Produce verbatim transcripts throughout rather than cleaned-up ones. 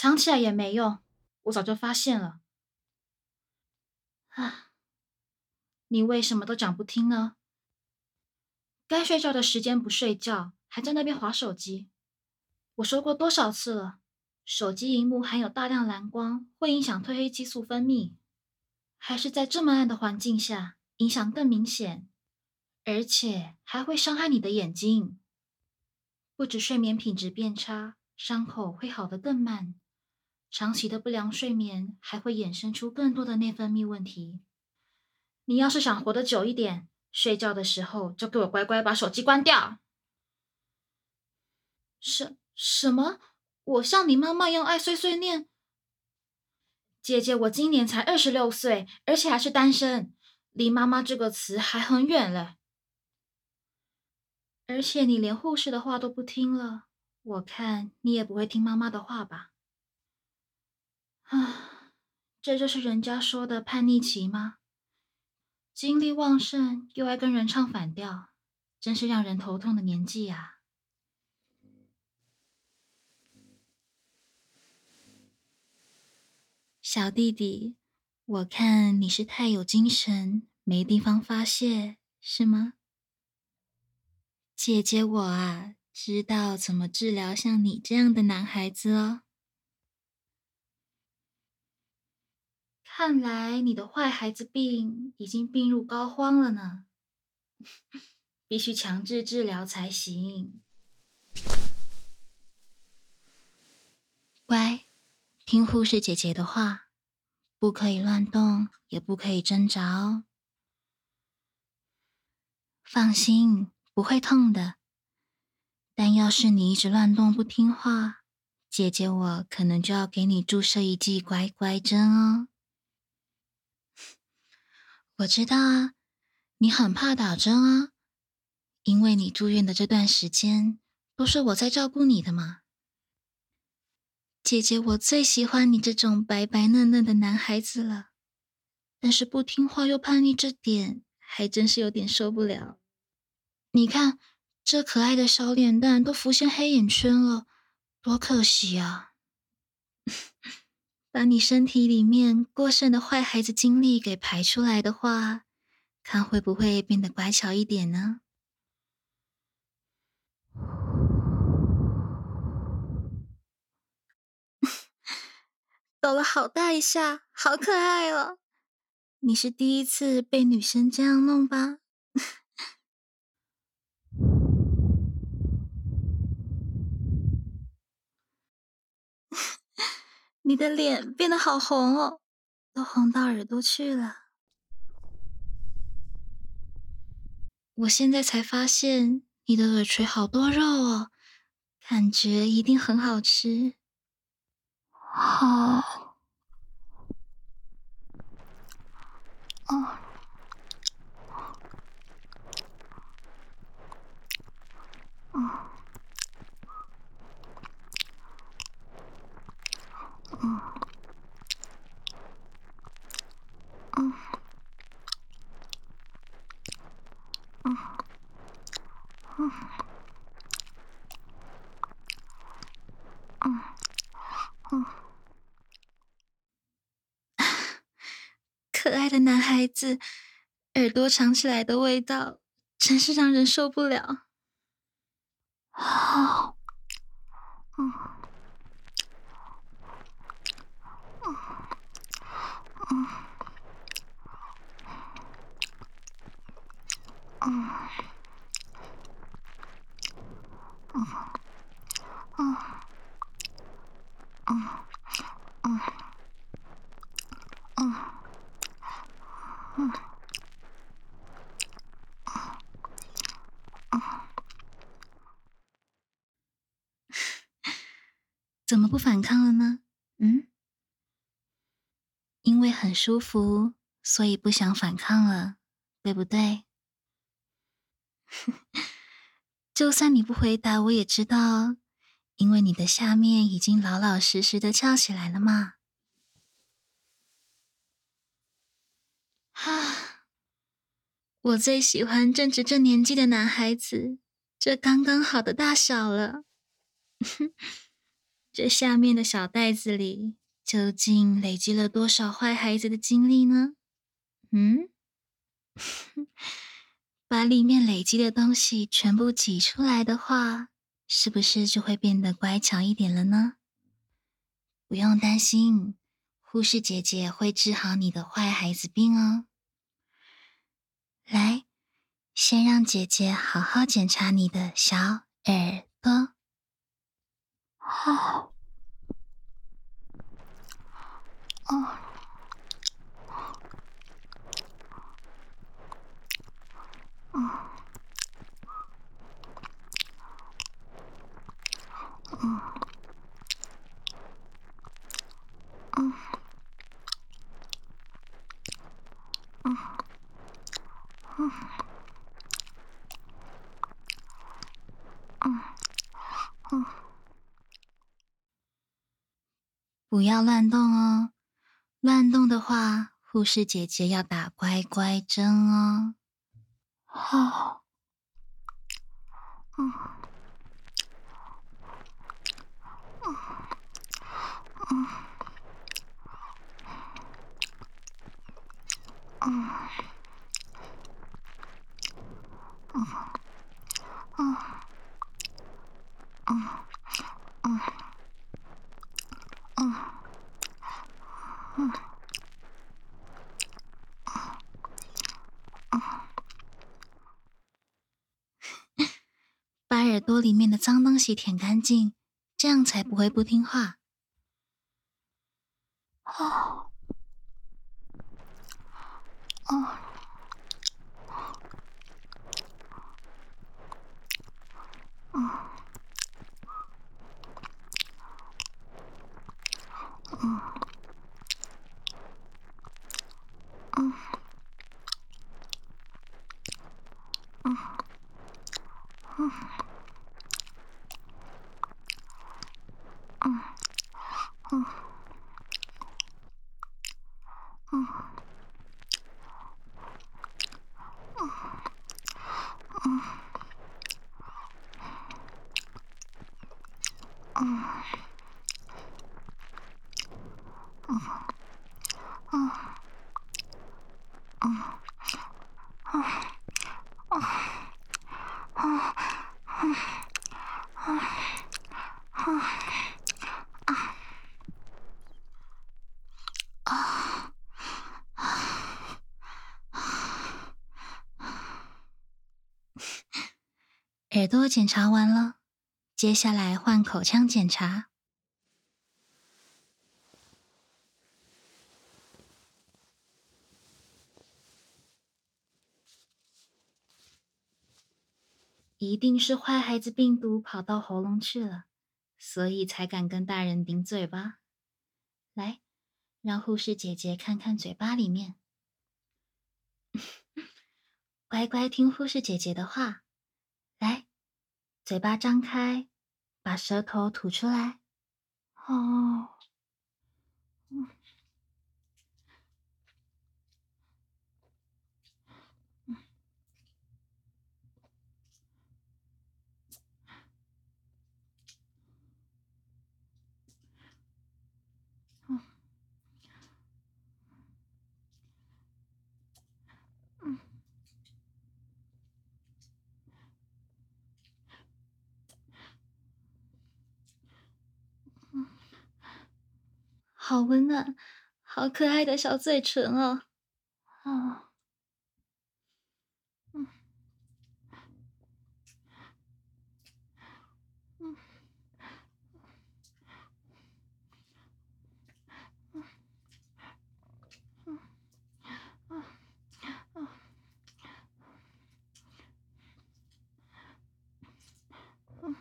藏起来也没用，我早就发现了。啊，你为什么都讲不听呢？该睡觉的时间不睡觉，还在那边滑手机。我说过多少次了，手机荧幕含有大量蓝光，会影响褪黑激素分泌，还是在这么暗的环境下，影响更明显，而且还会伤害你的眼睛。不止睡眠品质变差，伤口会好得更慢，长期的不良睡眠还会衍生出更多的内分泌问题。你要是想活得久一点，睡觉的时候就给我乖乖把手机关掉。什什么？我像你妈妈一样爱碎碎念？姐姐，我今年才二十六岁，而且还是单身，离妈妈这个词还很远嘞。而且你连护士的话都不听了，我看你也不会听妈妈的话吧？啊，这就是人家说的叛逆期吗？精力旺盛又爱跟人唱反调，真是让人头痛的年纪啊。小弟弟，我看你是太有精神，没地方发泄，是吗？姐姐我啊，知道怎么治疗像你这样的男孩子哦。看来你的坏孩子病已经病入膏肓了呢，必须强制治疗才行。乖，听护士姐姐的话，不可以乱动，也不可以挣扎哦。放心，不会痛的。但要是你一直乱动不听话，姐姐我可能就要给你注射一剂乖乖针哦。我知道啊，你很怕打针啊，因为你住院的这段时间都是我在照顾你的嘛。姐姐我最喜欢你这种白白嫩嫩的男孩子了，但是不听话又叛逆这点，还真是有点受不了。你看，这可爱的小脸蛋都浮现黑眼圈了，多可惜啊！把你身体里面过剩的坏孩子精力给排出来的话，看会不会变得乖巧一点呢？抖了好大一下，好可爱哦！你是第一次被女生这样弄吧？你的脸变得好红哦，都红到耳朵去了。我现在才发现你的耳垂好多肉哦，感觉一定很好吃。好，哦，嗯，嗯，嗯，嗯，嗯，嗯，嗯，可爱的男孩子，耳朵藏起来的味道，真是让人受不了。好，嗯，嗯，嗯，嗯，嗯，嗯，嗯，嗯，嗯，嗯，嗯，怎么不反抗了呢？嗯？因为很舒服，所以不想反抗了，对不对？就算你不回答，我也知道，因为你的下面已经老老实实的翘起来了嘛。哈，我最喜欢正值这年纪的男孩子，这刚刚好的大小了。 这下面的小袋子里究竟累积了多少坏孩子的经历呢？嗯？把里面累积的东西全部挤出来的话，是不是就会变得乖巧一点了呢？不用担心，护士姐姐会治好你的坏孩子病哦。来，先让姐姐好好检查你的小耳朵。好。哦。嗯。嗯。嗯。嗯。嗯。嗯。嗯。不要乱动哦，乱动的话，护士姐姐要打乖乖针哦。好。嗯。嗯。嗯。嗯。嗯。嗯。嗯。嗯。嗯。嗯。嗯。把耳朵里面的脏东西舔干净，这样才不会不听话。哦。哦。嗯。嗯。嗯。嗯。嗯。嗯。嗯。嗯。嗯。嗯。嗯。嗯。嗯。嗯。嗯。嗯。嗯。啊。耳朵检查完了，接下来换口腔检查。一定是坏孩子病毒跑到喉咙去了，所以才敢跟大人顶嘴吧？来，让护士姐姐看看嘴巴里面。乖乖听护士姐姐的话，来，嘴巴张开，把舌头吐出来。哦。嗯。嗯。嗯。嗯。嗯。好温暖，好可爱的小嘴唇哦。啊。嗯。嗯。嗯。嗯。嗯。嗯。嗯。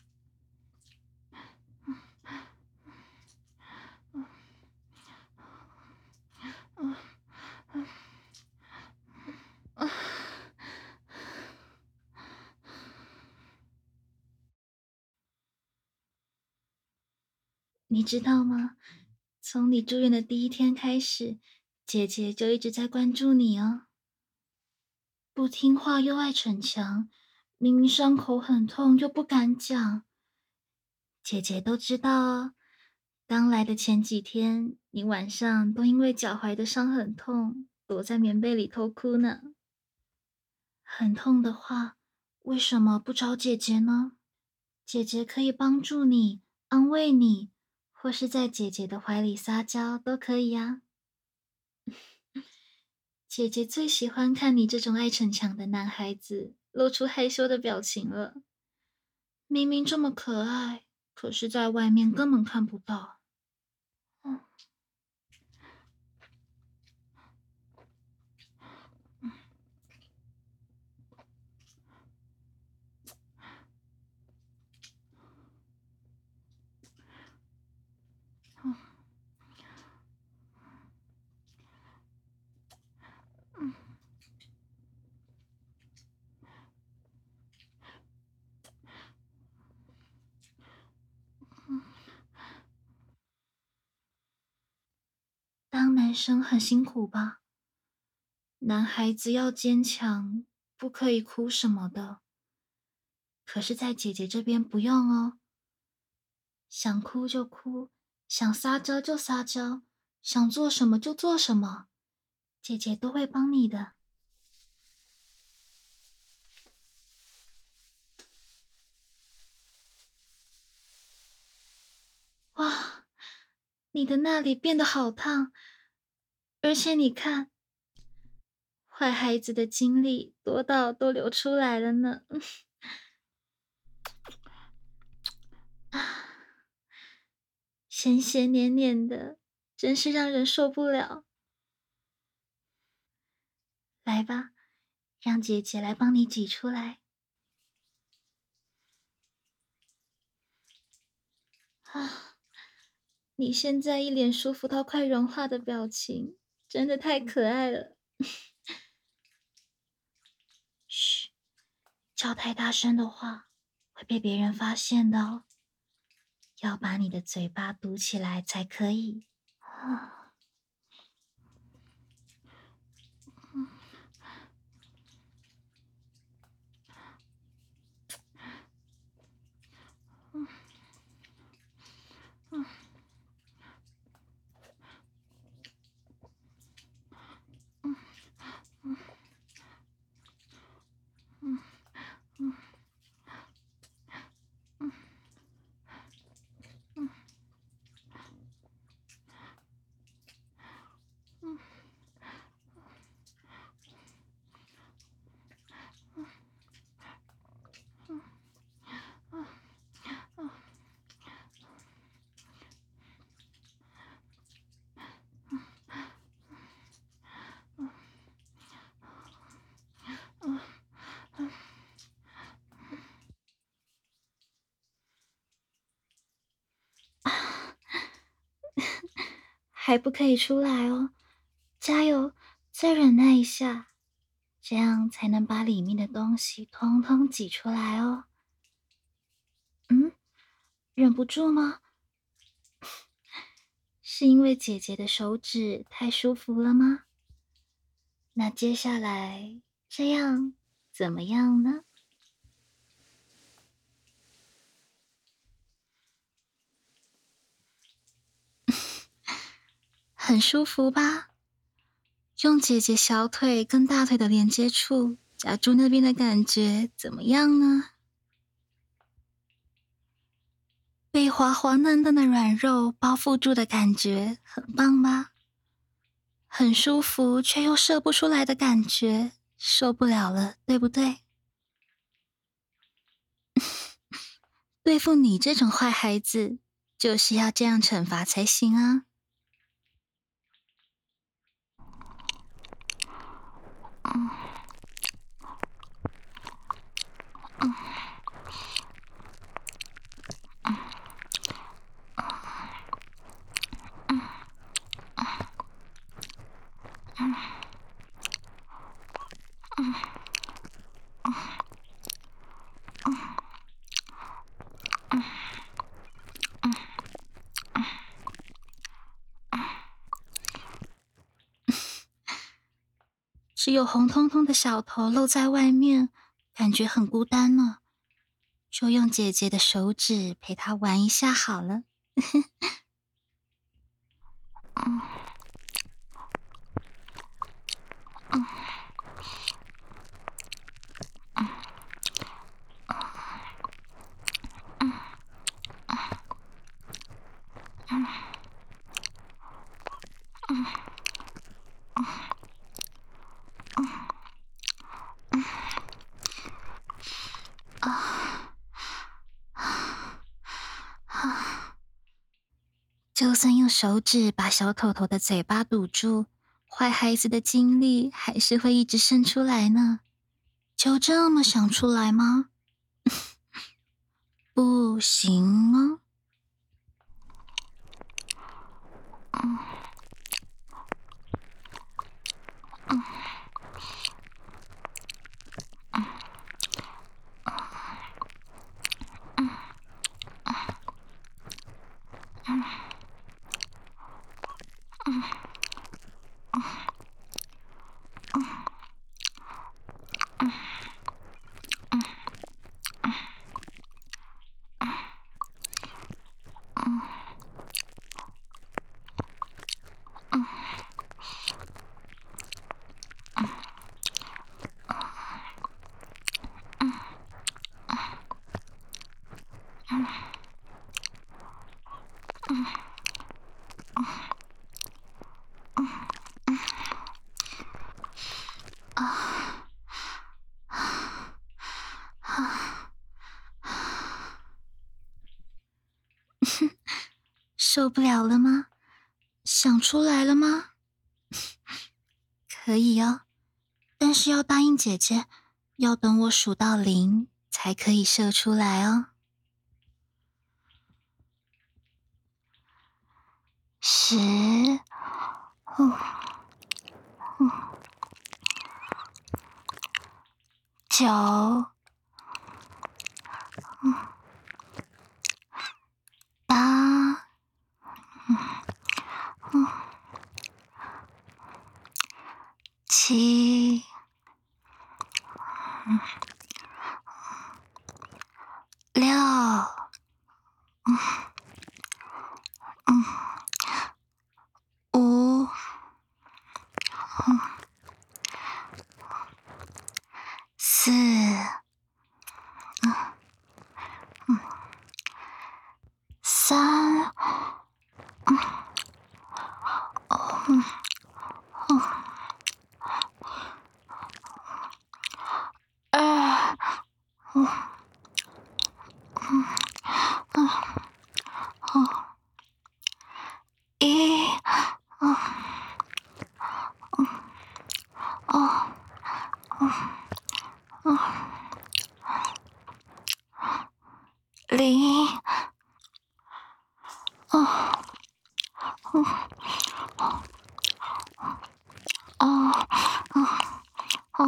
嗯。嗯。嗯。啊。你知道吗？从你住院的第一天开始，姐姐就一直在关注你哦。不听话又爱逞强，明明伤口很痛又不敢讲， 姐姐都知道哦。刚来的前几天，你晚上都因为脚踝的伤很痛，躲在棉被里偷哭呢。很痛的话，为什么不找姐姐呢？姐姐可以帮助你，安慰你，或是在姐姐的怀里撒娇都可以啊。姐姐最喜欢看你这种爱逞强的男孩子露出害羞的表情了。明明这么可爱，可是在外面根本看不到。嗯嗯嗯，当男生很辛苦吧？男孩子要坚强，不可以哭什么的。可是，在姐姐这边不用哦，想哭就哭，想撒娇就撒娇，想做什么就做什么，姐姐都会帮你的。哇，你的那里变得好烫，而且你看，坏孩子的精力多到都流出来了呢。啊，咸咸黏黏的，真是让人受不了。来吧，让姐姐来帮你挤出来。啊，你现在一脸舒服到快融化的表情，真的太可爱了。嘘，叫太大声的话会被别人发现的哦。要把你的嘴巴堵起来才可以。啊，嗯嗯嗯嗯嗯嗯嗯嗯嗯嗯嗯嗯嗯嗯，还不可以出来哦，加油，再忍耐一下，这样才能把里面的东西通通挤出来哦。嗯，忍不住吗？是因为姐姐的手指太舒服了吗？那接下来这样怎么样呢？很舒服吧？用姐姐小腿跟大腿的连接处夹住那边的感觉怎么样呢？被滑滑嫩嫩的软肉包覆住的感觉很棒吧？很舒服却又射不出来的感觉，受不了了，对不对？对付你这种坏孩子，就是要这样惩罚才行啊！嗯嗯嗯嗯嗯嗯嗯只有红彤彤的小头露在外面，感觉很孤单呢。 就用姐姐的手指陪她玩一下好了。嗯嗯嗯嗯嗯嗯嗯啊啊！就算用手指把小头头的嘴巴堵住，坏孩子的精力还是会一直生出来呢。就这么想出来吗？不行哦。嗯嗯嗯嗯嗯嗯嗯嗯嗯啊啊啊！受不了了吗？想出来了吗？可以哦，但是要答应姐姐，要等我数到零才可以射出来哦。十，嗯嗯，九，嗯，八，嗯嗯，七，嗯，六，嗯嗯，五，嗯，四，嗯嗯，三，嗯嗯嗯，二，嗯嗯嗯嗯，一，嗯嗯哦嗯嗯，零，嗯嗯哦嗯嗯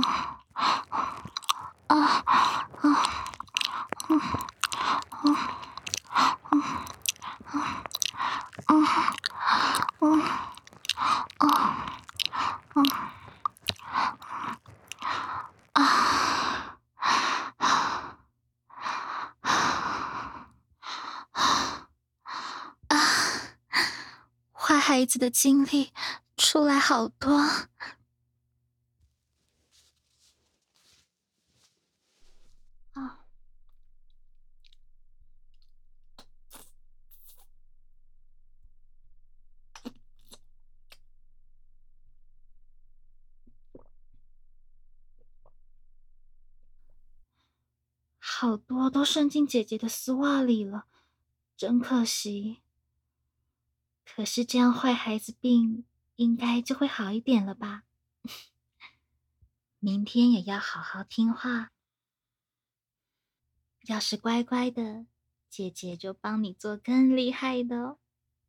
啊啊嗯嗯嗯嗯嗯嗯嗯啊啊！坏孩子的精力出来好多。啊， 好多都渗进姐姐的丝袜里了，真可惜。可是这样坏孩子病应该就会好一点了吧？明天也要好好听话，要是乖乖的，姐姐就帮你做更厉害的哦。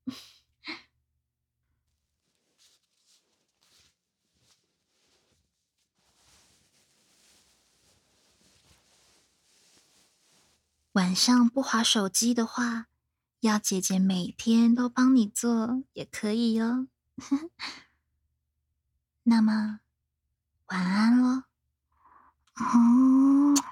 晚上不滑手机的话，要姐姐每天都帮你做也可以哦。那么，晚安喽。嗯。